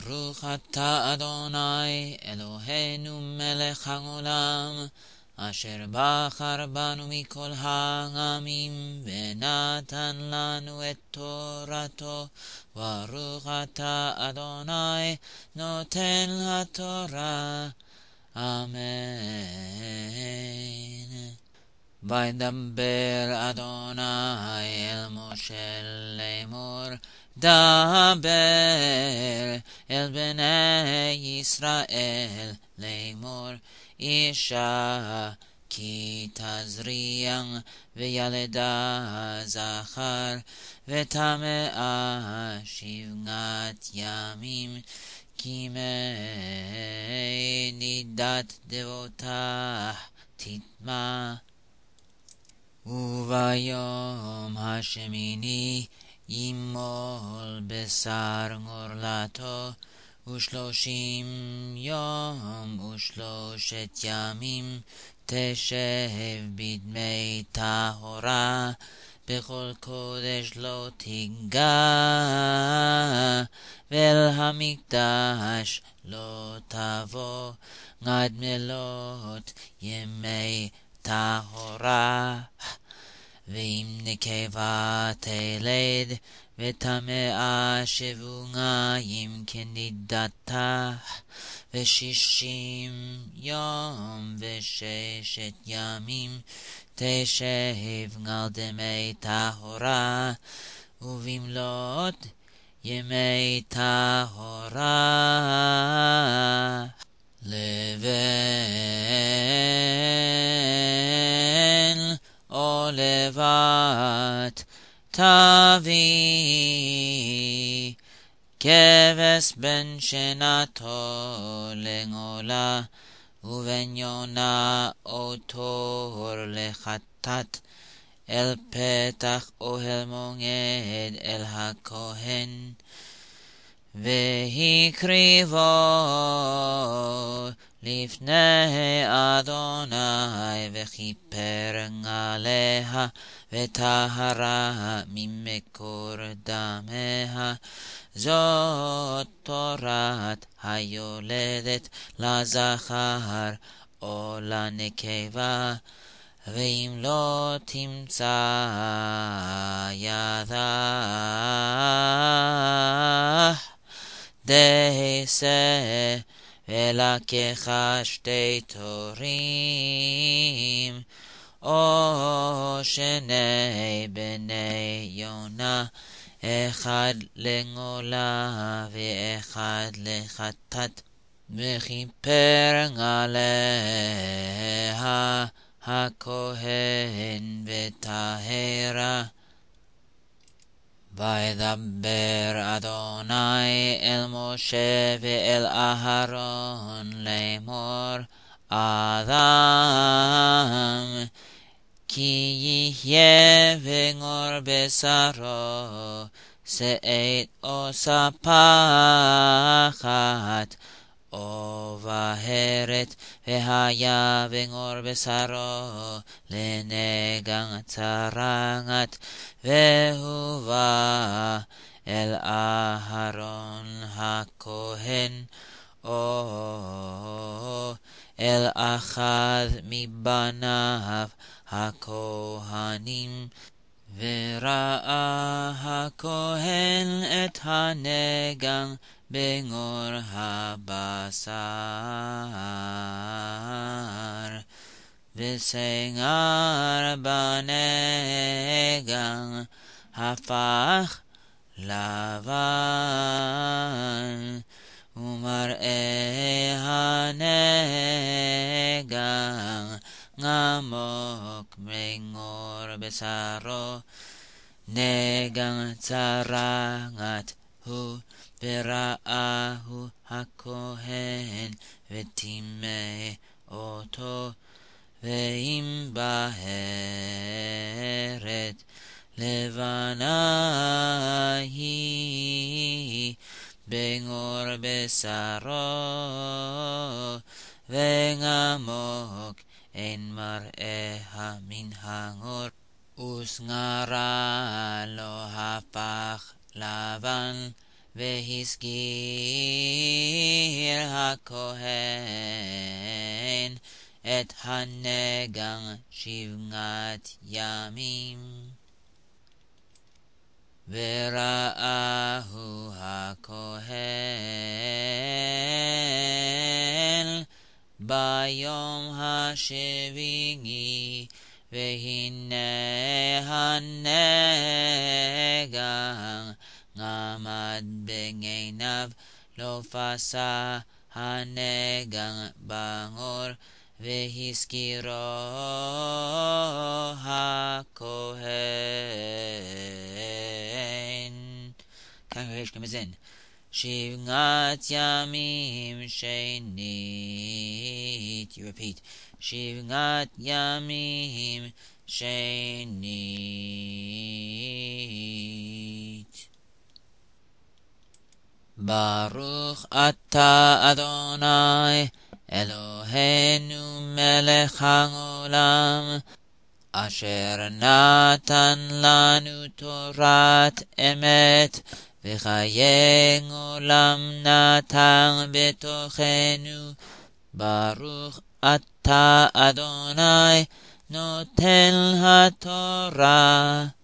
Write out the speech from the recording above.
ברוך אתה אדוני אלוהינו מלך העולם, אשר בחר בנו מכל העמים ונתן לנו את תורתו. ברוך אתה אדוני נותן התורה. אמן. וידבר אדוני אל משה לאמור, דבר אל בני ישראל לאמור, אישה כי תזריע וילדה זכר, וטמאה 7 ימים, כי מנידת דבותה תטמא. וביום השמיני ימול בשר עורלתו, 30 יום ו3 ימים תשב בדמי טהרה, בכל קודש לא תיגע, ואל המקדש לא תבוא עד מלאת ימי טהרה. ואם נקבה תלד וטמאה 7 כנידתה, 60 יום ו6 ימים תשב על דמי טהרה, ובמלאת ימי טהרה לבן או לבת תביא, כבש בן שנתו לגאולה, ובן יונה או תור לחטאת, אל פתח אוהל מועד אל הכהן, והקריבו לפני אדוני, וכיפר עליה וטהרה ממקור דמיה. זאת תורת היולדת לזכר או לנקבה, ואם לא תמצא ידה דהסה ולקחה 2 תורים, או 2 בני יונה, 1 לגאולה ו1 לחטאת, וכיפר עליה הכהן וטהרה. וידבר אדוני אל משה ואל אהרון לאמור, אדם כי יהיה בגור בשרו, שאת או ספחת או בהרת, והיה בגור בשרו לנגע צרעת, והובא אל אהרון הכהן, או אל אחד מבניו הכהנים, וראה הכהן את הנגע בגור הבשר, ושיער בנגע הפך לבן, ומראה הנגע עמוק בגור בשרו, נגע צרעת הוא, וראהו הכהן וטימא אותו. ואם בהרת לבנה היא בגור בשרו, ועמוק אין מראיה מן העור, ושערה לא הפך לבן, והזכיר הכהן את הנגע 7 ימים. וראהו הכהן ביום השביעי, והנה הנגע עמד בעיניו, לא פסע הנגע באור, והזכירו הכהן. כאן יש כמזן 7 ימים שנית. You repeat. 7 ימים שנית. ברוך אתה אדוני אלוהינו מלך העולם, אשר נתן לנו תורת אמת, וחיי עולם נתן בתוכנו. ברוך אתה אדוני נותן התורה,